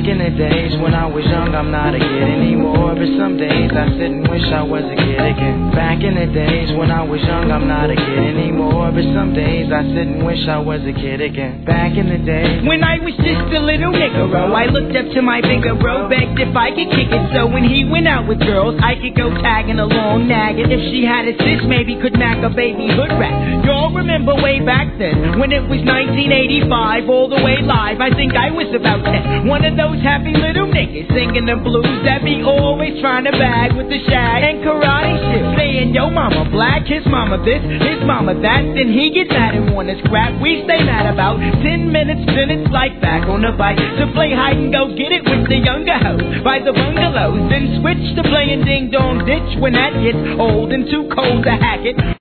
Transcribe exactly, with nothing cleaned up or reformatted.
Back in the days when I was young, I'm not a kid anymore. But some days I sit and wish I was a kid again. Back in the days when I was young, I'm not a kid anymore. But some days I sit and wish I was a kid again. Back in the days when I was just a little nigga-ro, I looked up to my bigger bro, begged if I could kick it. So when he went out with girls, I could go tagging along, nagging. If she had a sis, maybe could knack a baby hood rat. Y'all remember way back then, when it was nineteen eighty-five, all the way live. I think I was about ten. One of those happy little niggas singing the blues that be always trying to bag with the shag and karate shit. Saying, yo mama black, his mama this, his mama that. Then he gets mad and wanna scrap. We stay mad about ten minutes, then it's like back on the bike to play hide and go get it with the younger hoes by the bungalows. Then switch to playing ding dong ditch when that gets old and too cold to hack it.